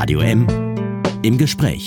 Radio M im Gespräch.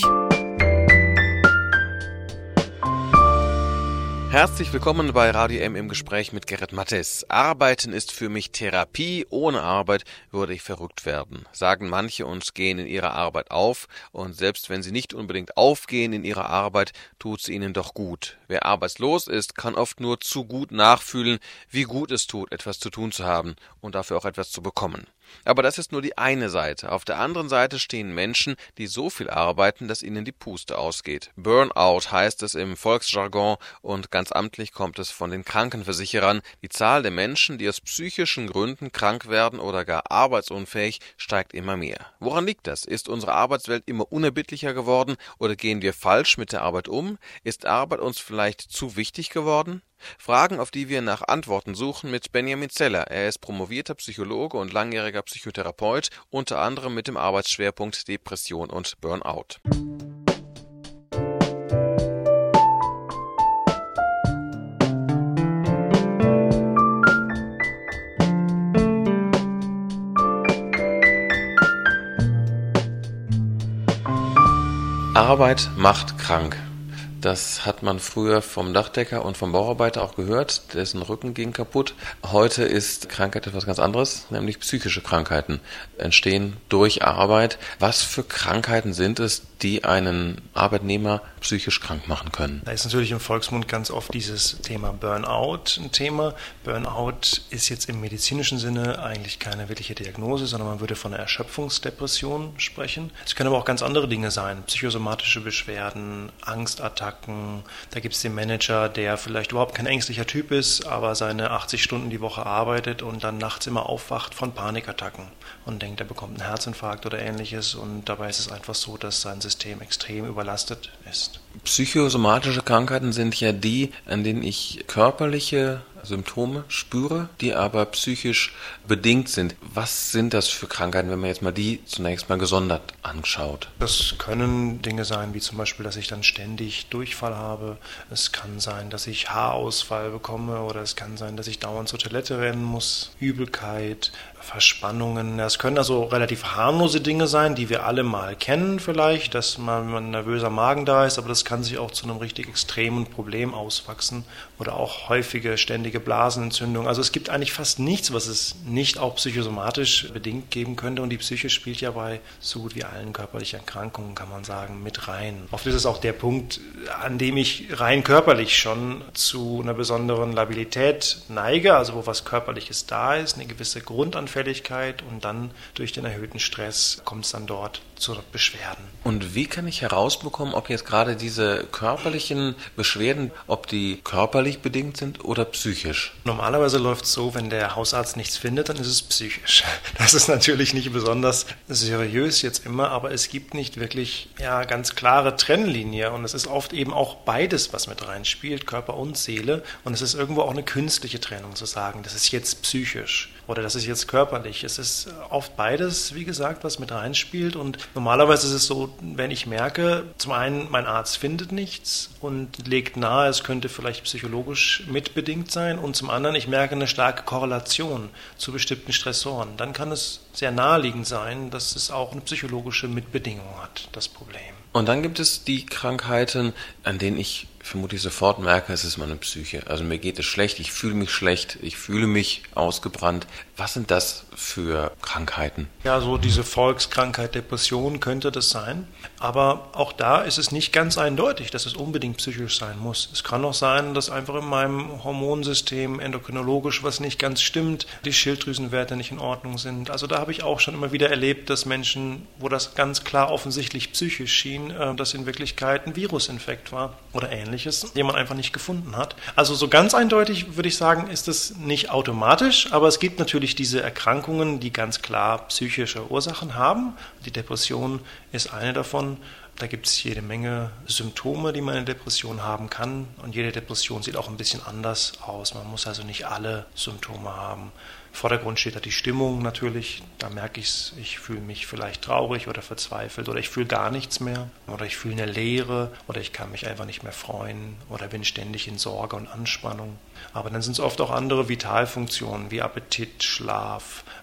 Herzlich willkommen bei Radio M im Gespräch mit Gerrit Mattes. Arbeiten ist für mich Therapie. Ohne Arbeit würde ich verrückt werden, sagen manche und gehen in ihrer Arbeit auf. Und selbst wenn sie nicht unbedingt aufgehen in ihrer Arbeit, tut sie ihnen doch gut. Wer arbeitslos ist, kann oft nur zu gut nachfühlen, wie gut es tut, etwas zu tun zu haben und dafür auch etwas zu bekommen. Aber das ist nur die eine Seite. Auf der anderen Seite stehen Menschen, die so viel arbeiten, dass ihnen die Puste ausgeht. Burnout heißt es im Volksjargon und ganz amtlich kommt es von den Krankenversicherern. Die Zahl der Menschen, die aus psychischen Gründen krank werden oder gar arbeitsunfähig, steigt immer mehr. Woran liegt das? Ist unsere Arbeitswelt immer unerbittlicher geworden oder gehen wir falsch mit der Arbeit um? Ist Arbeit uns vielleicht zu wichtig geworden? Fragen, auf die wir nach Antworten suchen, mit Benjamin Zeller. Er ist promovierter Psychologe und langjähriger Psychotherapeut, unter anderem mit dem Arbeitsschwerpunkt Depression und Burnout. Arbeit macht krank. Das hat man früher vom Dachdecker und vom Bauarbeiter auch gehört, dessen Rücken ging kaputt. Heute ist Krankheit etwas ganz anderes, nämlich psychische Krankheiten entstehen durch Arbeit. Was für Krankheiten sind es, die einen Arbeitnehmer psychisch krank machen können? Da ist natürlich im Volksmund ganz oft dieses Thema Burnout ein Thema. Burnout ist jetzt im medizinischen Sinne eigentlich keine wirkliche Diagnose, sondern man würde von einer Erschöpfungsdepression sprechen. Es können aber auch ganz andere Dinge sein, psychosomatische Beschwerden, Angstattacken. Da gibt es den Manager, der vielleicht überhaupt kein ängstlicher Typ ist, aber seine 80 Stunden die Woche arbeitet und dann nachts immer aufwacht von Panikattacken und denkt, er bekommt einen Herzinfarkt oder ähnliches, und dabei ist es einfach so, dass sein System extrem überlastet ist. Psychosomatische Krankheiten sind ja die, an denen ich körperliche Symptome spüre, die aber psychisch bedingt sind. Was sind das für Krankheiten, wenn man jetzt mal die zunächst mal gesondert anschaut? Das können Dinge sein, wie zum Beispiel, dass ich dann ständig Durchfall habe. Es kann sein, dass ich Haarausfall bekomme, oder es kann sein, dass ich dauernd zur Toilette rennen muss. Übelkeit, Verspannungen. Es können also relativ harmlose Dinge sein, die wir alle mal kennen vielleicht, dass mal ein nervöser Magen da ist, aber das kann sich auch zu einem richtig extremen Problem auswachsen, oder auch häufige ständige Blasenentzündung. Also es gibt eigentlich fast nichts, was es nicht auch psychosomatisch bedingt geben könnte, und die Psyche spielt ja bei so gut wie allen körperlichen Erkrankungen, kann man sagen, mit rein. Oft ist es auch der Punkt, an dem ich rein körperlich schon zu einer besonderen Labilität neige, also wo was Körperliches da ist, eine gewisse Grundanfälligkeit, und dann durch den erhöhten Stress kommt es dann dort zu Beschwerden. Und wie kann ich herausbekommen, ob jetzt gerade diese körperlichen Beschwerden, ob die körperlich bedingt sind oder psychisch? Normalerweise läuft es so, wenn der Hausarzt nichts findet, dann ist es psychisch. Das ist natürlich nicht besonders seriös jetzt immer, aber es gibt nicht wirklich ganz klare Trennlinie, und es ist oft eben auch beides, was mit reinspielt, Körper und Seele, und es ist irgendwo auch eine künstliche Trennung zu sagen, das ist jetzt psychisch oder das ist jetzt körperlich. Es ist oft beides, wie gesagt, was mit reinspielt, und normalerweise ist es so, wenn ich merke, zum einen, mein Arzt findet nichts und legt nahe, es könnte vielleicht psychologisch mitbedingt sein, und zum anderen, ich merke eine starke Korrelation zu bestimmten Stressoren, dann kann es sehr naheliegend sein, dass es auch eine psychologische Mitbedingung hat, das Problem. Und dann gibt es die Krankheiten, an denen ich vermutlich sofort merke, es ist meine Psyche. Also mir geht es schlecht, ich fühle mich schlecht, ich fühle mich ausgebrannt. Was sind das für Krankheiten? Ja, so diese Volkskrankheit Depression könnte das sein. Aber auch da ist es nicht ganz eindeutig, dass es unbedingt psychisch sein muss. Es kann auch sein, dass einfach in meinem Hormonsystem endokrinologisch was nicht ganz stimmt, die Schilddrüsenwerte nicht in Ordnung sind. Also da habe ich auch schon immer wieder erlebt, dass Menschen, wo das ganz klar offensichtlich psychisch schien, dass in Wirklichkeit ein Virusinfekt war oder ähnliches, den man einfach nicht gefunden hat. Also so ganz eindeutig würde ich sagen, ist es nicht automatisch, aber es gibt natürlich diese Erkrankungen, die ganz klar psychische Ursachen haben. Die Depression ist eine davon. Da gibt es jede Menge Symptome, die man in der Depression haben kann, und jede Depression sieht auch ein bisschen anders aus. Man muss also nicht alle Symptome haben. Im Vordergrund steht da die Stimmung natürlich, da merke ich es, ich fühle mich vielleicht traurig oder verzweifelt oder ich fühle gar nichts mehr oder ich fühle eine Leere oder ich kann mich einfach nicht mehr freuen oder bin ständig in Sorge und Anspannung. Aber dann sind es oft auch andere Vitalfunktionen wie Appetit, Schlaf,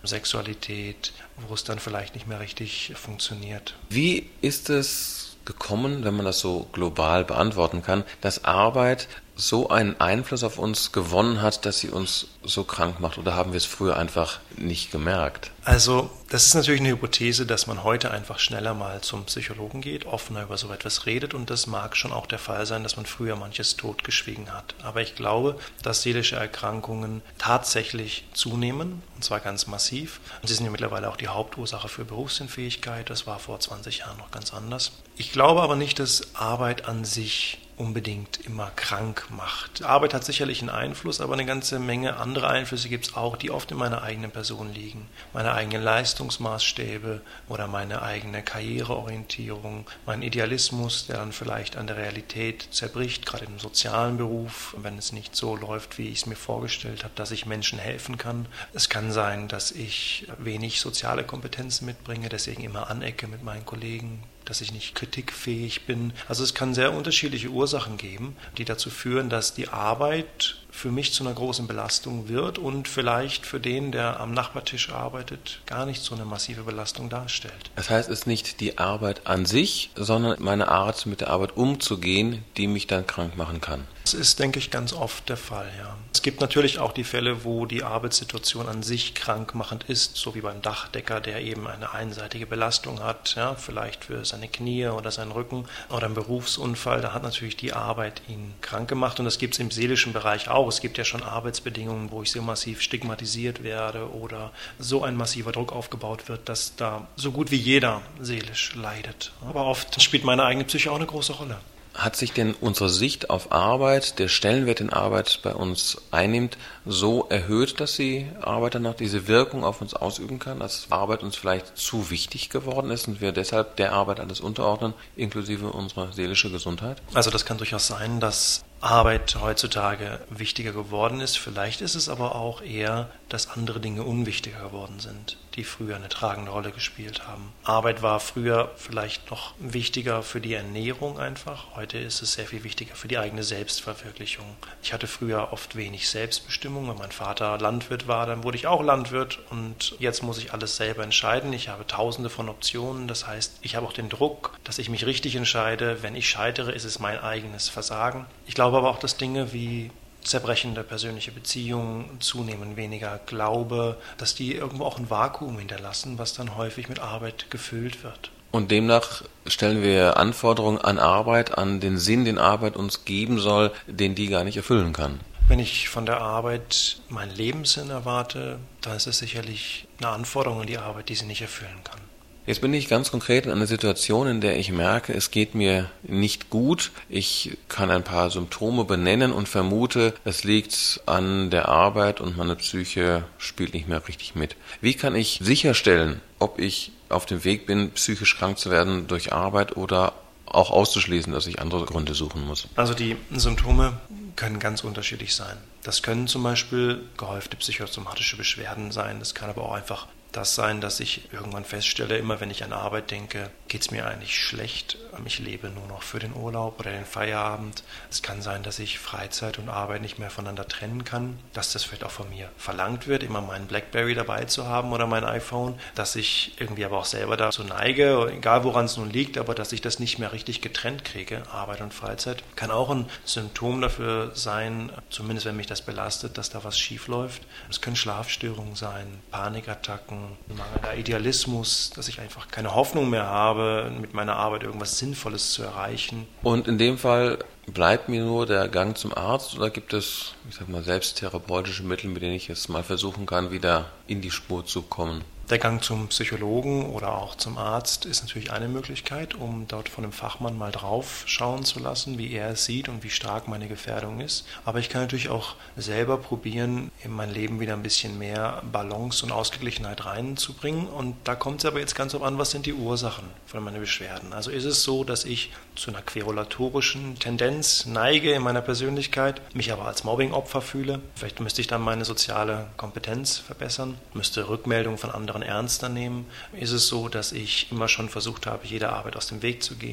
Sexualität, wo es dann vielleicht nicht mehr richtig funktioniert. Wie ist es gekommen, wenn man das so global beantworten kann, dass Arbeit so einen Einfluss auf uns gewonnen hat, dass sie uns so krank macht? Oder haben wir es früher einfach nicht gemerkt? Also, das ist natürlich eine Hypothese, dass man heute einfach schneller mal zum Psychologen geht, offener über so etwas redet, und das mag schon auch der Fall sein, dass man früher manches totgeschwiegen hat. Aber ich glaube, dass seelische Erkrankungen tatsächlich zunehmen, und zwar ganz massiv. Und sie sind ja mittlerweile auch die Hauptursache für Berufsunfähigkeit. Das war vor 20 Jahren noch ganz anders. Ich glaube aber nicht, dass Arbeit an sich unbedingt immer krank macht. Arbeit hat sicherlich einen Einfluss, aber eine ganze Menge andere Einflüsse gibt es auch, die oft in meiner eigenen Person liegen. Meine eigenen Leistungsmaßstäbe oder meine eigene Karriereorientierung, mein Idealismus, der dann vielleicht an der Realität zerbricht, gerade im sozialen Beruf, wenn es nicht so läuft, wie ich es mir vorgestellt habe, dass ich Menschen helfen kann. Es kann sein, dass ich wenig soziale Kompetenzen mitbringe, deswegen immer anecke mit meinen Kollegen, dass ich nicht kritikfähig bin. Also es kann sehr unterschiedliche Ursachen geben, die dazu führen, dass die Arbeit für mich zu einer großen Belastung wird und vielleicht für den, der am Nachbartisch arbeitet, gar nicht so eine massive Belastung darstellt. Das heißt, es ist nicht die Arbeit an sich, sondern meine Art, mit der Arbeit umzugehen, die mich dann krank machen kann. Das ist, denke ich, ganz oft der Fall, ja. Es gibt natürlich auch die Fälle, wo die Arbeitssituation an sich krankmachend ist, so wie beim Dachdecker, der eben eine einseitige Belastung hat, ja, vielleicht für seine Knie oder seinen Rücken, oder ein Berufsunfall, da hat natürlich die Arbeit ihn krank gemacht, und das gibt es im seelischen Bereich auch. Es gibt ja schon Arbeitsbedingungen, wo ich so massiv stigmatisiert werde oder so ein massiver Druck aufgebaut wird, dass da so gut wie jeder seelisch leidet. Aber oft spielt meine eigene Psyche auch eine große Rolle. Hat sich denn unsere Sicht auf Arbeit, der Stellenwert, den Arbeit bei uns einnimmt, so erhöht, dass die Arbeit danach diese Wirkung auf uns ausüben kann, dass Arbeit uns vielleicht zu wichtig geworden ist und wir deshalb der Arbeit alles unterordnen, inklusive unserer seelischen Gesundheit? Also das kann durchaus sein, dass Arbeit heutzutage wichtiger geworden ist. Vielleicht ist es aber auch eher, dass andere Dinge unwichtiger geworden sind, die früher eine tragende Rolle gespielt haben. Arbeit war früher vielleicht noch wichtiger für die Ernährung einfach. Heute ist es sehr viel wichtiger für die eigene Selbstverwirklichung. Ich hatte früher oft wenig Selbstbestimmung. Wenn mein Vater Landwirt war, dann wurde ich auch Landwirt, und jetzt muss ich alles selber entscheiden. Ich habe tausende von Optionen. Das heißt, ich habe auch den Druck, dass ich mich richtig entscheide. Wenn ich scheitere, ist es mein eigenes Versagen. Ich glaube aber auch, dass Dinge wie zerbrechende persönliche Beziehungen, zunehmend weniger Glaube, dass die irgendwo auch ein Vakuum hinterlassen, was dann häufig mit Arbeit gefüllt wird. Und demnach stellen wir Anforderungen an Arbeit, an den Sinn, den Arbeit uns geben soll, den die gar nicht erfüllen kann. Wenn ich von der Arbeit meinen Lebenssinn erwarte, dann ist es sicherlich eine Anforderung an die Arbeit, die sie nicht erfüllen kann. Jetzt bin ich ganz konkret in einer Situation, in der ich merke, es geht mir nicht gut. Ich kann ein paar Symptome benennen und vermute, es liegt an der Arbeit und meine Psyche spielt nicht mehr richtig mit. Wie kann ich sicherstellen, ob ich auf dem Weg bin, psychisch krank zu werden durch Arbeit oder auch auszuschließen, dass ich andere Gründe suchen muss? Also die Symptome können ganz unterschiedlich sein. Das können zum Beispiel gehäufte psychosomatische Beschwerden sein. Das kann aber auch einfach das sein, dass ich irgendwann feststelle, immer wenn ich an Arbeit denke, geht es mir eigentlich schlecht. Ich lebe nur noch für den Urlaub oder den Feierabend. Es kann sein, dass ich Freizeit und Arbeit nicht mehr voneinander trennen kann, dass das vielleicht auch von mir verlangt wird, immer meinen BlackBerry dabei zu haben oder mein iPhone, dass ich irgendwie aber auch selber dazu neige, egal woran es nun liegt, aber dass ich das nicht mehr richtig getrennt kriege, Arbeit und Freizeit. Kann auch ein Symptom dafür sein, zumindest wenn mich das belastet, dass da was schief läuft. Es können Schlafstörungen sein, Panikattacken, mangelnder Idealismus, dass ich einfach keine Hoffnung mehr habe, mit meiner Arbeit irgendwas Sinnvolles zu erreichen. Und in dem Fall bleibt mir nur der Gang zum Arzt oder gibt es, selbsttherapeutische Mittel, mit denen ich es mal versuchen kann, wieder in die Spur zu kommen? Der Gang zum Psychologen oder auch zum Arzt ist natürlich eine Möglichkeit, um dort von einem Fachmann mal drauf schauen zu lassen, wie er es sieht und wie stark meine Gefährdung ist. Aber ich kann natürlich auch selber probieren, in mein Leben wieder ein bisschen mehr Balance und Ausgeglichenheit reinzubringen. Und da kommt es aber jetzt ganz darauf an, was sind die Ursachen von meinen Beschwerden. Also ist es so, dass ich zu einer querulatorischen Tendenz neige in meiner Persönlichkeit, mich aber als Mobbing-Opfer fühle. Vielleicht müsste ich dann meine soziale Kompetenz verbessern, müsste Rückmeldungen von anderen ernster nehmen. Ist es so, dass ich immer schon versucht habe, jeder Arbeit aus dem Weg zu gehen,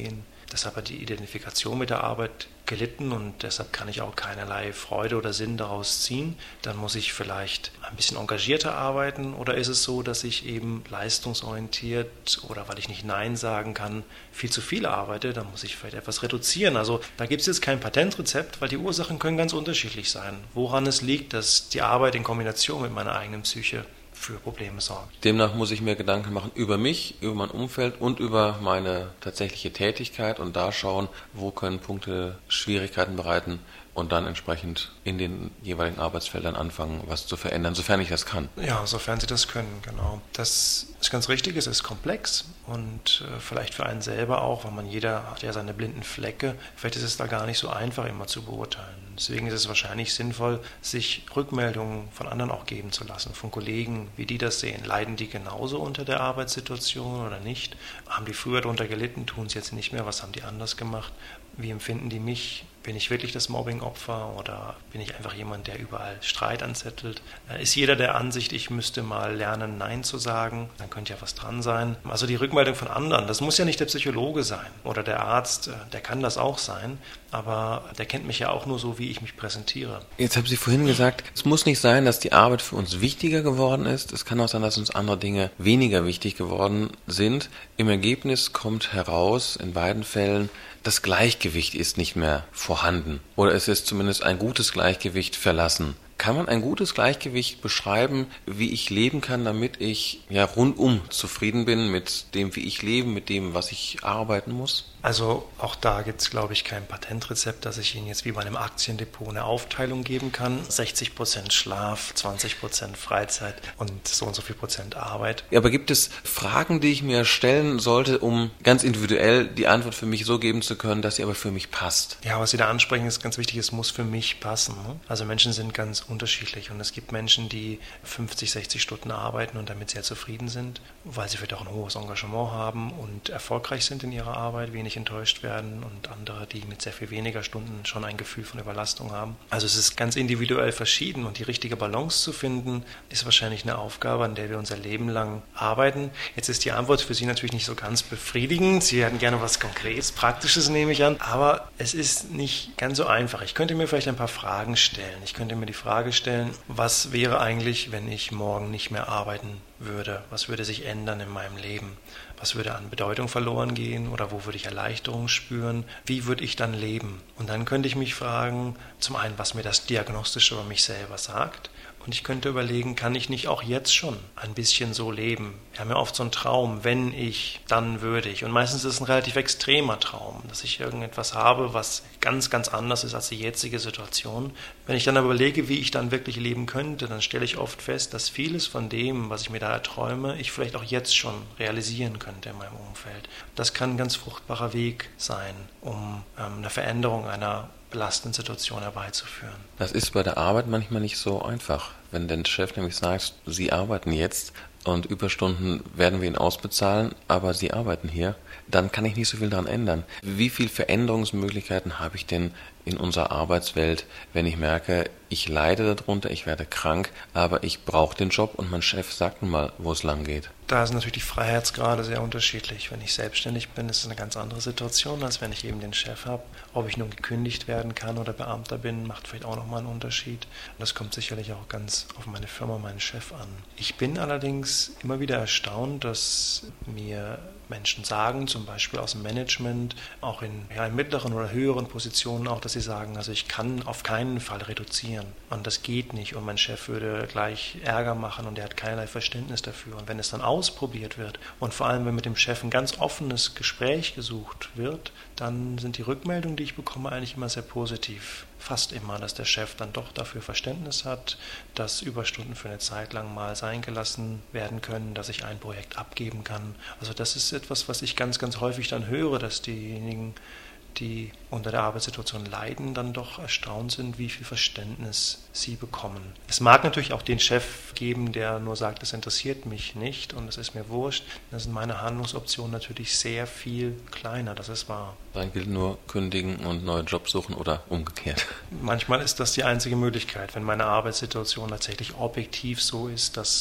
Deshalb hat die Identifikation mit der Arbeit gelitten und deshalb kann ich auch keinerlei Freude oder Sinn daraus ziehen. Dann muss ich vielleicht ein bisschen engagierter arbeiten oder ist es so, dass ich eben leistungsorientiert oder weil ich nicht Nein sagen kann, viel zu viel arbeite, dann muss ich vielleicht etwas reduzieren. Also da gibt es jetzt kein Patentrezept, weil die Ursachen können ganz unterschiedlich sein. Woran es liegt, dass die Arbeit in Kombination mit meiner eigenen Psyche für Probleme sorgt. Demnach muss ich mir Gedanken machen über mich, über mein Umfeld und über meine tatsächliche Tätigkeit und da schauen, wo können Punkte Schwierigkeiten bereiten und dann entsprechend in den jeweiligen Arbeitsfeldern anfangen, was zu verändern, sofern ich das kann. Ja, sofern Sie das können, genau. Das ist ganz richtig, es ist komplex und vielleicht für einen selber auch, weil jeder hat ja seine blinden Flecke, vielleicht ist es da gar nicht so einfach immer zu beurteilen. Deswegen ist es wahrscheinlich sinnvoll, sich Rückmeldungen von anderen auch geben zu lassen, von Kollegen, wie die das sehen. Leiden die genauso unter der Arbeitssituation oder nicht? Haben die früher darunter gelitten, tun es jetzt nicht mehr? Was haben die anders gemacht? Wie empfinden die mich? Bin ich wirklich das Mobbing-Opfer oder bin ich einfach jemand, der überall Streit anzettelt? Ist jeder der Ansicht, ich müsste mal lernen, Nein zu sagen? Dann könnte ja was dran sein. Also die Rückmeldung von anderen, das muss ja nicht der Psychologe sein oder der Arzt, der kann das auch sein, aber der kennt mich ja auch nur so, wie ich mich präsentiere. Jetzt haben Sie vorhin gesagt, es muss nicht sein, dass die Arbeit für uns wichtiger geworden ist. Es kann auch sein, dass uns andere Dinge weniger wichtig geworden sind. Im Ergebnis kommt heraus, in beiden Fällen, das Gleichgewicht ist nicht mehr vorhanden oder es ist zumindest ein gutes Gleichgewicht verlassen. Kann man ein gutes Gleichgewicht beschreiben, wie ich leben kann, damit ich rundum zufrieden bin mit dem, wie ich lebe, mit dem, was ich arbeiten muss? Also auch da gibt es, glaube ich, kein Patentrezept, dass ich Ihnen jetzt wie bei einem Aktiendepot eine Aufteilung geben kann. 60% Schlaf, 20% Freizeit und so viel Prozent Arbeit. Ja, aber gibt es Fragen, die ich mir stellen sollte, um ganz individuell die Antwort für mich so geben zu können, dass sie aber für mich passt? Ja, was Sie da ansprechen, ist ganz wichtig, es muss für mich passen. Ne? Also Menschen sind ganz unterschiedlich und es gibt Menschen, die 50, 60 Stunden arbeiten und damit sehr zufrieden sind, weil sie vielleicht auch ein hohes Engagement haben und erfolgreich sind in ihrer Arbeit, wenig enttäuscht werden und andere, die mit sehr viel weniger Stunden schon ein Gefühl von Überlastung haben. Also es ist ganz individuell verschieden und die richtige Balance zu finden, ist wahrscheinlich eine Aufgabe, an der wir unser Leben lang arbeiten. Jetzt ist die Antwort für Sie natürlich nicht so ganz befriedigend. Sie hätten gerne was Konkretes, Praktisches, nehme ich an, aber es ist nicht ganz so einfach. Ich könnte mir vielleicht ein paar Fragen stellen. Ich könnte mir die Frage stellen, was wäre eigentlich, wenn ich morgen nicht mehr arbeiten würde? Was würde sich ändern in meinem Leben? Was würde an Bedeutung verloren gehen oder wo würde ich Erleichterung spüren? Wie würde ich dann leben? Und dann könnte ich mich fragen, zum einen, was mir das diagnostisch über mich selber sagt. Und ich könnte überlegen, kann ich nicht auch jetzt schon ein bisschen so leben? Wir haben ja oft so einen Traum, wenn ich, dann würde ich. Und meistens ist es ein relativ extremer Traum, dass ich irgendetwas habe, was ganz, ganz anders ist als die jetzige Situation. Wenn ich dann aber überlege, wie ich dann wirklich leben könnte, dann stelle ich oft fest, dass vieles von dem, was ich mir da erträume, ich vielleicht auch jetzt schon realisieren könnte in meinem Umfeld. Das kann ein ganz fruchtbarer Weg sein, um eine Veränderung einer belastenden Situation herbeizuführen. Das ist bei der Arbeit manchmal nicht so einfach. Wenn der Chef nämlich sagt, Sie arbeiten jetzt und Überstunden werden wir Ihnen ausbezahlen, aber Sie arbeiten hier, dann kann ich nicht so viel daran ändern. Wie viele Veränderungsmöglichkeiten habe ich denn in unserer Arbeitswelt, wenn ich merke, ich leide darunter, ich werde krank, aber ich brauche den Job und mein Chef sagt nun mal, wo es lang geht. Da sind natürlich die Freiheitsgrade sehr unterschiedlich. Wenn ich selbstständig bin, ist es eine ganz andere Situation, als wenn ich eben den Chef habe. Ob ich nun gekündigt werden kann oder Beamter bin, macht vielleicht auch nochmal einen Unterschied. Und das kommt sicherlich auch ganz auf meine Firma, meinen Chef an. Ich bin allerdings immer wieder erstaunt, dass mir Menschen sagen, zum Beispiel aus dem Management, auch in mittleren oder höheren Positionen auch, dass sie sagen, also ich kann auf keinen Fall reduzieren und das geht nicht und mein Chef würde gleich Ärger machen und er hat keinerlei Verständnis dafür. Und wenn es dann ausprobiert wird und vor allem, wenn mit dem Chef ein ganz offenes Gespräch gesucht wird, dann sind die Rückmeldungen, die ich bekomme, eigentlich immer sehr positiv. Fast immer, dass der Chef dann doch dafür Verständnis hat, dass Überstunden für eine Zeit lang mal sein gelassen werden können, dass ich ein Projekt abgeben kann. Also das ist etwas, was ich ganz, ganz häufig dann höre, dass diejenigen, die unter der Arbeitssituation leiden, dann doch erstaunt sind, wie viel Verständnis sie bekommen. Es mag natürlich auch den Chef geben, der nur sagt, das interessiert mich nicht und es ist mir wurscht. Dann sind meine Handlungsoptionen natürlich sehr viel kleiner, das ist wahr. Dann gilt nur kündigen und neue Jobs suchen oder umgekehrt. Manchmal ist das die einzige Möglichkeit, wenn meine Arbeitssituation tatsächlich objektiv so ist, dass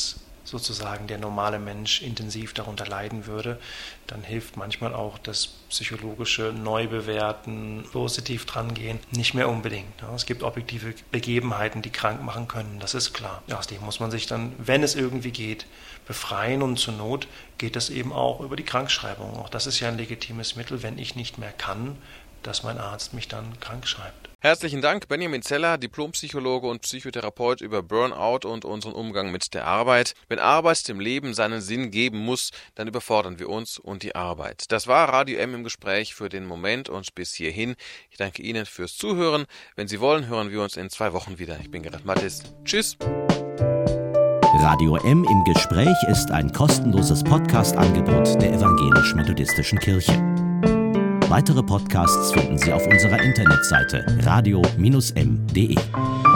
sozusagen der normale Mensch intensiv darunter leiden würde, dann hilft manchmal auch das psychologische Neubewerten, positiv drangehen, nicht mehr unbedingt. Es gibt objektive Begebenheiten, die krank machen können, das ist klar. Aus dem muss man sich dann, wenn es irgendwie geht, befreien und zur Not geht das eben auch über die Krankschreibung. Auch das ist ja ein legitimes Mittel, wenn ich nicht mehr kann, dass mein Arzt mich dann krank schreibt. Herzlichen Dank, Benjamin Zeller, Diplompsychologe und Psychotherapeut über Burnout und unseren Umgang mit der Arbeit. Wenn Arbeit dem Leben seinen Sinn geben muss, dann überfordern wir uns und die Arbeit. Das war Radio M im Gespräch für den Moment und bis hierhin. Ich danke Ihnen fürs Zuhören. Wenn Sie wollen, hören wir uns in 2 Wochen wieder. Ich bin Gerrit Mattes. Tschüss. Radio M im Gespräch ist ein kostenloses Podcast-Angebot der Evangelisch-Methodistischen Kirche. Weitere Podcasts finden Sie auf unserer Internetseite radio-m.de.